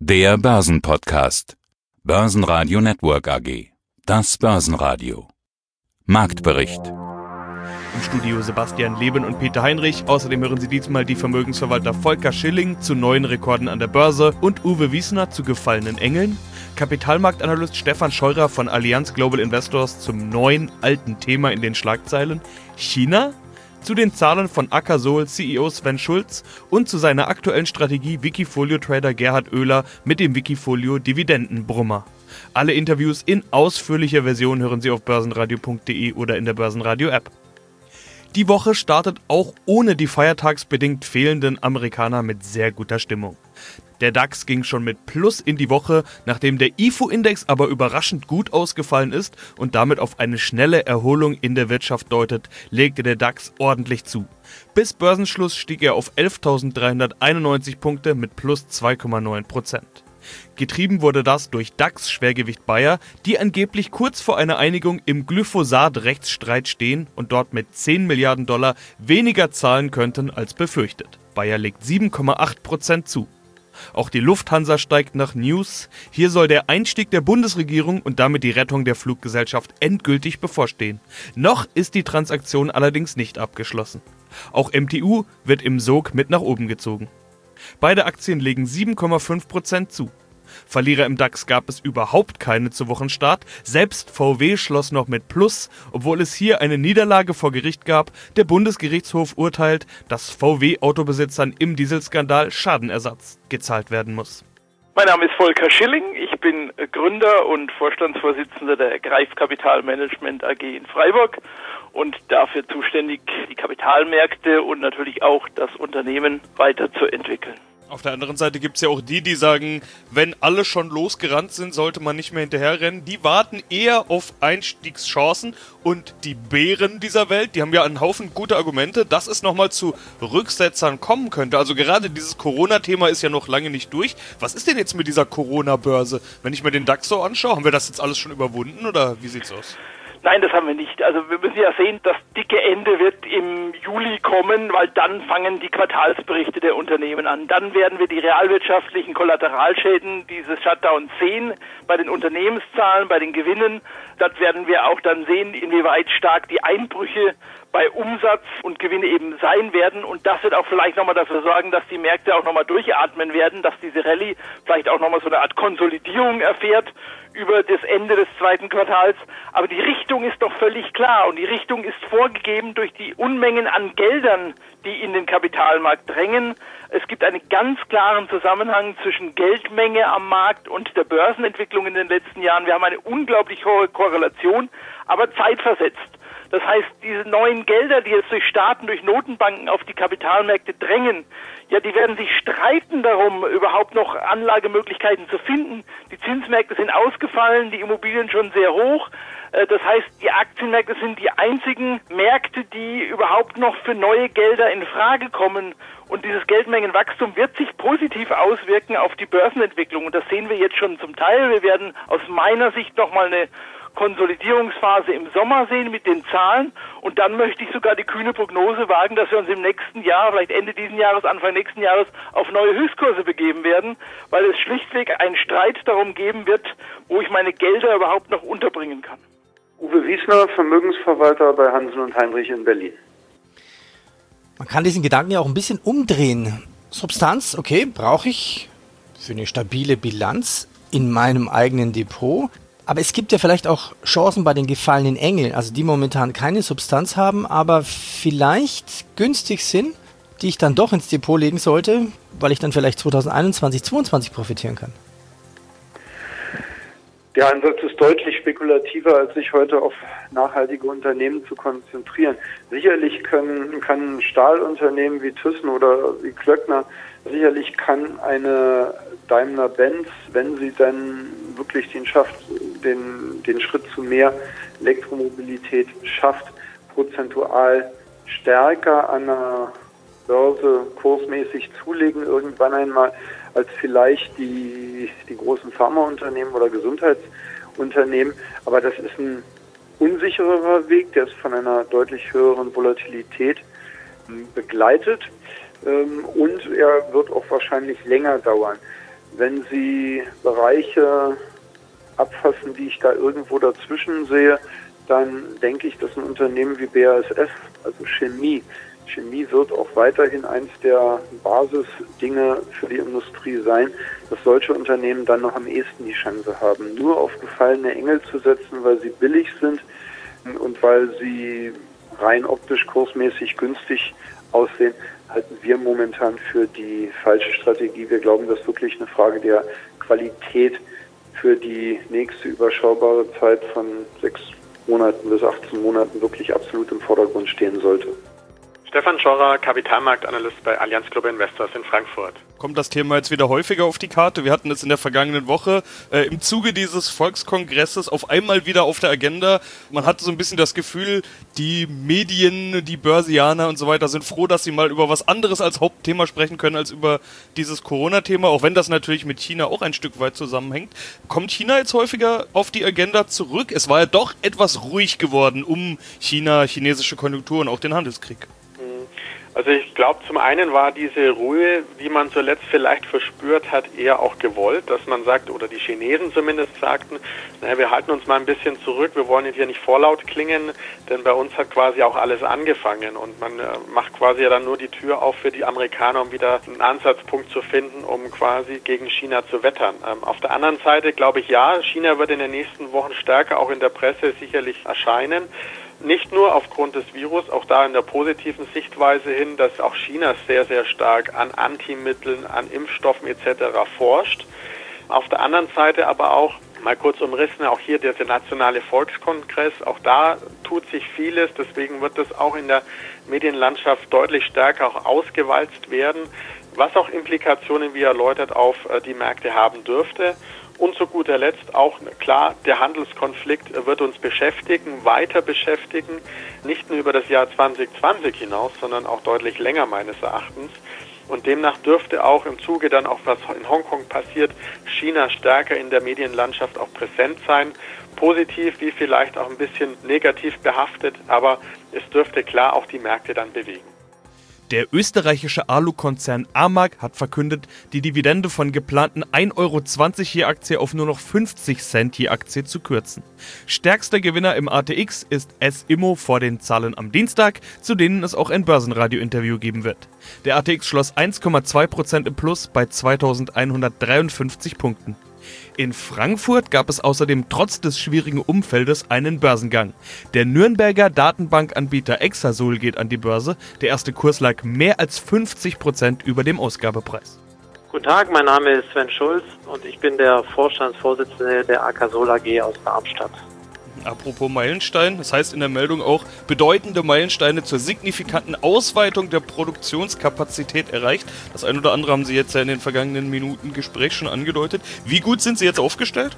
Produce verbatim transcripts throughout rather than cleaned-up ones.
Der Börsenpodcast. Börsenradio Network A G. Das Börsenradio. Marktbericht. Im Studio Sebastian Leben und Peter Heinrich. Außerdem hören Sie diesmal die Vermögensverwalter Volker Schilling zu neuen Rekorden an der Börse und Uwe Wiesner zu gefallenen Engeln. Kapitalmarktanalyst Stefan Scheurer von Allianz Global Investors zum neuen, alten Thema in den Schlagzeilen. China. Zu den Zahlen von Akasol C E O Sven Schulz und zu seiner aktuellen Strategie Wikifolio-Trader Gerhard Oehler mit dem Wikifolio-Dividendenbrummer. Alle Interviews in ausführlicher Version hören Sie auf börsenradio punkt de oder in der Börsenradio-App. Die Woche startet auch ohne die feiertagsbedingt fehlenden Amerikaner mit sehr guter Stimmung. Der DAX ging schon mit Plus in die Woche, nachdem der I F O-Index aber überraschend gut ausgefallen ist und damit auf eine schnelle Erholung in der Wirtschaft deutet, legte der DAX ordentlich zu. Bis Börsenschluss stieg er auf elftausenddreihunderteinundneunzig Punkte mit plus zwei Komma neun Prozent. Getrieben wurde das durch DAX-Schwergewicht Bayer, die angeblich kurz vor einer Einigung im Glyphosat-Rechtsstreit stehen und dort mit zehn Milliarden Dollar weniger zahlen könnten als befürchtet. Bayer legt sieben Komma acht Prozent zu. Auch die Lufthansa steigt nach News. Hier soll der Einstieg der Bundesregierung und damit die Rettung der Fluggesellschaft endgültig bevorstehen. Noch ist die Transaktion allerdings nicht abgeschlossen. Auch M T U wird im Sog mit nach oben gezogen. Beide Aktien legen sieben Komma fünf Prozent zu. Verlierer im DAX gab es überhaupt keine zu Wochenstart. Selbst V W schloss noch mit Plus, obwohl es hier eine Niederlage vor Gericht gab. Der Bundesgerichtshof urteilt, dass V W-Autobesitzern im Dieselskandal Schadenersatz gezahlt werden muss. Mein Name ist Volker Schilling, ich bin Gründer und Vorstandsvorsitzender der Greif Kapitalmanagement A G in Freiburg und dafür zuständig, die Kapitalmärkte und natürlich auch das Unternehmen weiterzuentwickeln. Auf der anderen Seite gibt es ja auch die, die sagen, wenn alle schon losgerannt sind, sollte man nicht mehr hinterherrennen. Die warten eher auf Einstiegschancen und die Bären dieser Welt, die haben ja einen Haufen gute Argumente, dass es nochmal zu Rücksetzern kommen könnte. Also gerade dieses Corona-Thema ist ja noch lange nicht durch. Was ist denn jetzt mit dieser Corona-Börse? Wenn ich mir den DAX so anschaue, haben wir das jetzt alles schon überwunden oder wie sieht's aus? Nein, das haben wir nicht. Also wir müssen ja sehen, das dicke Ende wird im Juli kommen, weil dann fangen die Quartalsberichte der Unternehmen an. Dann werden wir die realwirtschaftlichen Kollateralschäden dieses Shutdowns sehen, bei den Unternehmenszahlen, bei den Gewinnen. Dort werden wir auch dann sehen, inwieweit stark die Einbrüche bei Umsatz und Gewinne eben sein werden. Und das wird auch vielleicht nochmal dafür sorgen, dass die Märkte auch nochmal durchatmen werden, dass diese Rallye vielleicht auch nochmal so eine Art Konsolidierung erfährt über das Ende des zweiten Quartals. Aber die Richtung ist doch völlig klar und die Richtung ist vorgegeben durch die Unmengen an Geldern, die in den Kapitalmarkt drängen. Es gibt einen ganz klaren Zusammenhang zwischen Geldmenge am Markt und der Börsenentwicklung in den letzten Jahren. Wir haben eine unglaublich hohe Korrelation, aber zeitversetzt. Das heißt, diese neuen Gelder, die jetzt durch Staaten, durch Notenbanken auf die Kapitalmärkte drängen, ja, die werden sich streiten darum, überhaupt noch Anlagemöglichkeiten zu finden. Die Zinsmärkte sind ausgefallen, die Immobilien schon sehr hoch. Das heißt, die Aktienmärkte sind die einzigen Märkte, die überhaupt noch für neue Gelder in Frage kommen. Und dieses Geldmengenwachstum wird sich positiv auswirken auf die Börsenentwicklung. Und das sehen wir jetzt schon zum Teil. Wir werden aus meiner Sicht nochmal eine Konsolidierungsphase im Sommer sehen mit den Zahlen und dann möchte ich sogar die kühne Prognose wagen, dass wir uns im nächsten Jahr, vielleicht Ende dieses Jahres, Anfang nächsten Jahres auf neue Höchstkurse begeben werden, weil es schlichtweg einen Streit darum geben wird, wo ich meine Gelder überhaupt noch unterbringen kann. Uwe Wiesner, Vermögensverwalter bei Hansen und Heinrich in Berlin. Man kann diesen Gedanken ja auch ein bisschen umdrehen. Substanz, okay, brauche ich für eine stabile Bilanz in meinem eigenen Depot. Aber es gibt ja vielleicht auch Chancen bei den gefallenen Engeln, also die momentan keine Substanz haben, aber vielleicht günstig sind, die ich dann doch ins Depot legen sollte, weil ich dann vielleicht zwanzig einundzwanzig, zweiundzwanzig profitieren kann. Der Ansatz ist deutlich spekulativer, als sich heute auf nachhaltige Unternehmen zu konzentrieren. Sicherlich können, kann ein Stahlunternehmen wie Thyssen oder wie Klöckner, sicherlich kann eine Daimler-Benz, wenn sie dann wirklich den, schafft, den, den Schritt zu mehr Elektromobilität schafft, prozentual stärker an der Börse kursmäßig zulegen irgendwann einmal, als vielleicht die, die großen Pharmaunternehmen oder Gesundheitsunternehmen. Aber das ist ein unsicherer Weg, der ist von einer deutlich höheren Volatilität begleitet. Und er wird auch wahrscheinlich länger dauern. Wenn Sie Bereiche abfassen, die ich da irgendwo dazwischen sehe, dann denke ich, dass ein Unternehmen wie B A S F, also Chemie, Chemie wird auch weiterhin eins der Basisdinge für die Industrie sein, dass solche Unternehmen dann noch am ehesten die Chance haben. Nur auf gefallene Engel zu setzen, weil sie billig sind und weil sie rein optisch kursmäßig günstig aussehen, halten wir momentan für die falsche Strategie. Wir glauben, dass wirklich eine Frage der Qualität für die nächste überschaubare Zeit von sechs Monaten bis achtzehn Monaten wirklich absolut im Vordergrund stehen sollte. Stefan Schorrer, Kapitalmarktanalyst bei Allianz Global Investors in Frankfurt. Kommt das Thema jetzt wieder häufiger auf die Karte? Wir hatten es in der vergangenen Woche äh, im Zuge dieses Volkskongresses auf einmal wieder auf der Agenda. Man hatte so ein bisschen das Gefühl, die Medien, die Börsianer und so weiter sind froh, dass sie mal über was anderes als Hauptthema sprechen können, als über dieses Corona-Thema, auch wenn das natürlich mit China auch ein Stück weit zusammenhängt. Kommt China jetzt häufiger auf die Agenda zurück? Es war ja doch etwas ruhig geworden um China, chinesische Konjunktur und auch den Handelskrieg. Also ich glaube, zum einen war diese Ruhe, die man zuletzt vielleicht verspürt hat, eher auch gewollt, dass man sagt, oder die Chinesen zumindest sagten, naja, wir halten uns mal ein bisschen zurück, wir wollen hier nicht vorlaut klingen, denn bei uns hat quasi auch alles angefangen und man äh, macht quasi ja dann nur die Tür auf für die Amerikaner, um wieder einen Ansatzpunkt zu finden, um quasi gegen China zu wettern. Ähm, auf der anderen Seite glaube ich, ja, China wird in den nächsten Wochen stärker auch in der Presse sicherlich erscheinen. Nicht nur aufgrund des Virus, auch da in der positiven Sichtweise hin, dass auch China sehr, sehr stark an Antimitteln, an Impfstoffen et cetera forscht. Auf der anderen Seite aber auch, mal kurz umrissen, auch hier der, der nationale Volkskongress, auch da tut sich vieles, deswegen wird das auch in der Medienlandschaft deutlich stärker auch ausgewalzt werden, was auch Implikationen, wie erläutert, auf die Märkte haben dürfte. Und zu guter Letzt auch, klar, der Handelskonflikt wird uns beschäftigen, weiter beschäftigen, nicht nur über das Jahr zwanzig zwanzig hinaus, sondern auch deutlich länger meines Erachtens. Und demnach dürfte auch im Zuge dann auch, was in Hongkong passiert, China stärker in der Medienlandschaft auch präsent sein. Positiv wie vielleicht auch ein bisschen negativ behaftet, aber es dürfte klar auch die Märkte dann bewegen. Der österreichische Alu-Konzern Amag hat verkündet, die Dividende von geplanten ein Euro zwanzig je Aktie auf nur noch fünfzig Cent je Aktie zu kürzen. Stärkster Gewinner im A T X ist S-Immo vor den Zahlen am Dienstag, zu denen es auch ein Börsenradio-Interview geben wird. Der A T X schloss eins Komma zwei Prozent im Plus bei zweitausendeinhundertdreiundfünfzig Punkten. In Frankfurt gab es außerdem trotz des schwierigen Umfeldes einen Börsengang. Der Nürnberger Datenbankanbieter Exasol geht an die Börse. Der erste Kurs lag mehr als fünfzig Prozent über dem Ausgabepreis. Guten Tag, mein Name ist Sven Schulz und ich bin der Vorstandsvorsitzende der Akasol A G aus Darmstadt. Apropos Meilenstein, das heißt in der Meldung auch, bedeutende Meilensteine zur signifikanten Ausweitung der Produktionskapazität erreicht. Das ein oder andere haben Sie jetzt ja in den vergangenen Minuten Gespräch schon angedeutet. Wie gut sind Sie jetzt aufgestellt?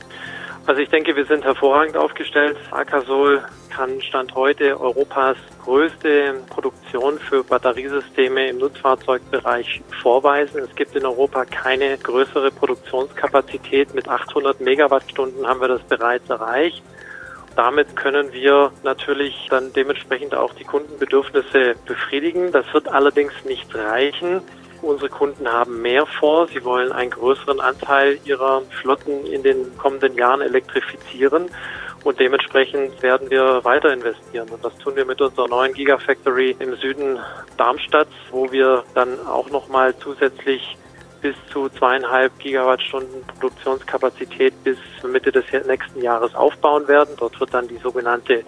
Also ich denke, wir sind hervorragend aufgestellt. Akasol kann Stand heute Europas größte Produktion für Batteriesysteme im Nutzfahrzeugbereich vorweisen. Es gibt in Europa keine größere Produktionskapazität. Mit achthundert Megawattstunden haben wir das bereits erreicht. Damit können wir natürlich dann dementsprechend auch die Kundenbedürfnisse befriedigen. Das wird allerdings nicht reichen. Unsere Kunden haben mehr vor. Sie wollen einen größeren Anteil ihrer Flotten in den kommenden Jahren elektrifizieren. Und dementsprechend werden wir weiter investieren. Und das tun wir mit unserer neuen Gigafactory im Süden Darmstadt, wo wir dann auch nochmal zusätzlich bis zu zweieinhalb Gigawattstunden Produktionskapazität bis Mitte des nächsten Jahres aufbauen werden. Dort wird dann die sogenannte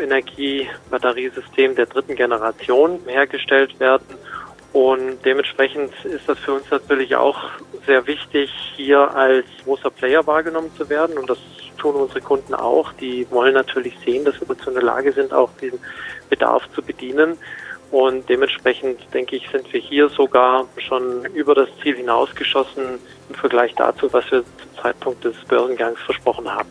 Hochenergie-Batteriesystem der dritten Generation hergestellt werden. Und dementsprechend ist das für uns natürlich auch sehr wichtig, hier als großer Player wahrgenommen zu werden. Und das tun unsere Kunden auch. Die wollen natürlich sehen, dass wir dazu in der Lage sind, auch diesen Bedarf zu bedienen. Und dementsprechend, denke ich, sind wir hier sogar schon über das Ziel hinausgeschossen im Vergleich dazu, was wir zum Zeitpunkt des Börsengangs versprochen haben.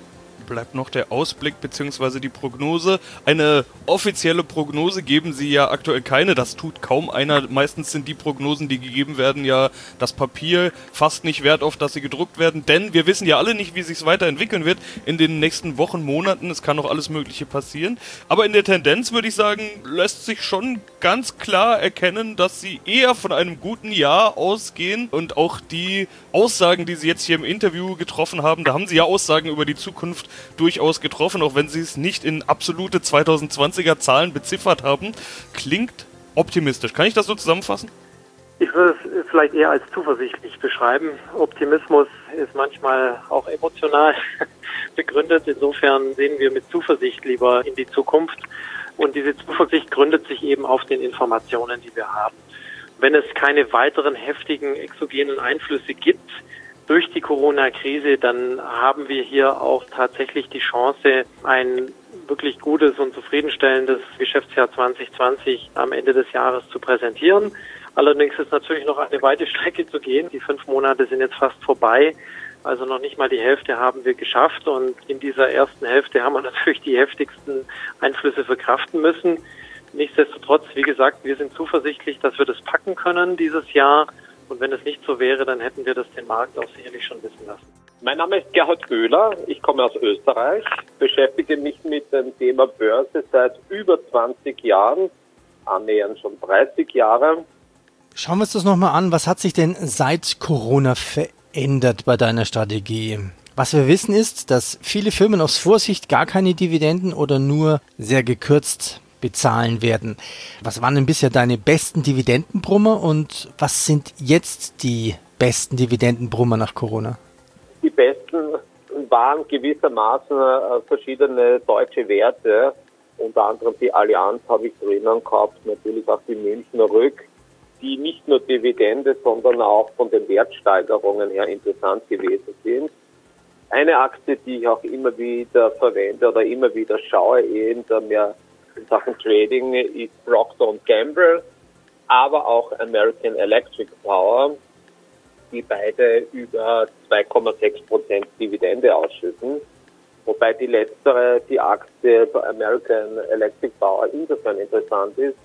bleibt noch der Ausblick bzw. die Prognose. Eine offizielle Prognose geben Sie ja aktuell keine, das tut kaum einer. Meistens sind die Prognosen, die gegeben werden, ja das Papier fast nicht wert, auf das sie gedruckt werden, denn wir wissen ja alle nicht, wie sich es weiterentwickeln wird in den nächsten Wochen, Monaten. Es kann noch alles Mögliche passieren. Aber in der Tendenz, würde ich sagen, lässt sich schon ganz klar erkennen, dass Sie eher von einem guten Jahr ausgehen und auch die Aussagen, die Sie jetzt hier im Interview getroffen haben, da haben Sie ja Aussagen über die Zukunft durchaus getroffen, auch wenn Sie es nicht in absolute zwanzig zwanziger Zahlen beziffert haben. Klingt optimistisch. Kann ich das so zusammenfassen? Ich würde es vielleicht eher als zuversichtlich beschreiben. Optimismus ist manchmal auch emotional begründet. Insofern sehen wir mit Zuversicht lieber in die Zukunft. Und diese Zuversicht gründet sich eben auf den Informationen, die wir haben. Wenn es keine weiteren heftigen exogenen Einflüsse gibt durch die Corona-Krise, dann haben wir hier auch tatsächlich die Chance, ein wirklich gutes und zufriedenstellendes Geschäftsjahr zwanzig zwanzig am Ende des Jahres zu präsentieren. Allerdings ist natürlich noch eine weite Strecke zu gehen. Die fünf Monate sind jetzt fast vorbei. Also noch nicht mal die Hälfte haben wir geschafft. Und in dieser ersten Hälfte haben wir natürlich die heftigsten Einflüsse verkraften müssen. Nichtsdestotrotz, wie gesagt, wir sind zuversichtlich, dass wir das packen können dieses Jahr. Und wenn es nicht so wäre, dann hätten wir das den Markt auch sicherlich schon wissen lassen. Mein Name ist Gerhard Böhler, ich komme aus Österreich, beschäftige mich mit dem Thema Börse seit über zwanzig Jahren, annähernd schon dreißig Jahre. Schauen wir uns das nochmal an. Was hat sich denn seit Corona verändert bei deiner Strategie? Was wir wissen ist, dass viele Firmen aus Vorsicht gar keine Dividenden oder nur sehr gekürzt bezahlen werden. Was waren denn bisher deine besten Dividendenbrummer und was sind jetzt die besten Dividendenbrummer nach Corona? Die besten waren gewissermaßen verschiedene deutsche Werte, unter anderem die Allianz habe ich drinnen gehabt, natürlich auch die Münchner Rück, die nicht nur Dividende, sondern auch von den Wertsteigerungen her interessant gewesen sind. Eine Aktie, die ich auch immer wieder verwende oder immer wieder schaue, eben mehr in Sachen Trading, ist Procter und Gamble, aber auch American Electric Power, die beide über zwei Komma sechs Prozent Dividende ausschütten. Wobei die letztere, die Aktie American Electric Power, insofern interessant ist,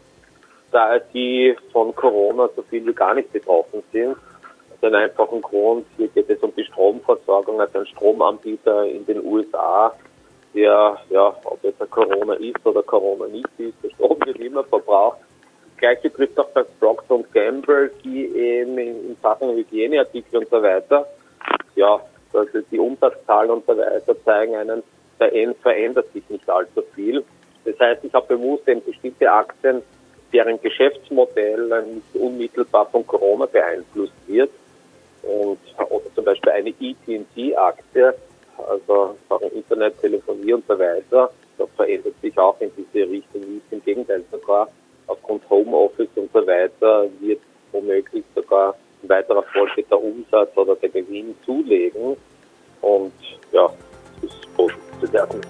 da die von Corona so viel wie gar nicht betroffen sind. Aus einem einfachen Grund, hier geht es um die Stromversorgung, also ein Stromanbieter in den U S A, der, ja, ob jetzt ein Corona ist oder Corona nicht ist, der Strom wird immer verbraucht. Das Gleiche trifft auch bei Procter und Gamble, die eben in, in Sachen Hygieneartikel und so weiter, ja, also die Umsatzzahlen und so weiter zeigen einen, da verändert sich nicht allzu viel. Das heißt, ich habe bewusst eben bestimmte Aktien, deren Geschäftsmodell nicht unmittelbar von Corona beeinflusst wird. Und, oder zum Beispiel eine A T and T-Aktie, also sagen Internet, Telefonie und so weiter, das verändert sich auch in diese Richtung nicht. Im Gegenteil sogar, aufgrund Homeoffice und so weiter wird womöglich sogar in weiterer Folge der Umsatz oder der Gewinn zulegen. Und ja, das ist positiv zu werden.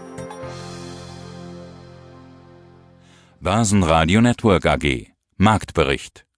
Börsenradio Network A G Marktbericht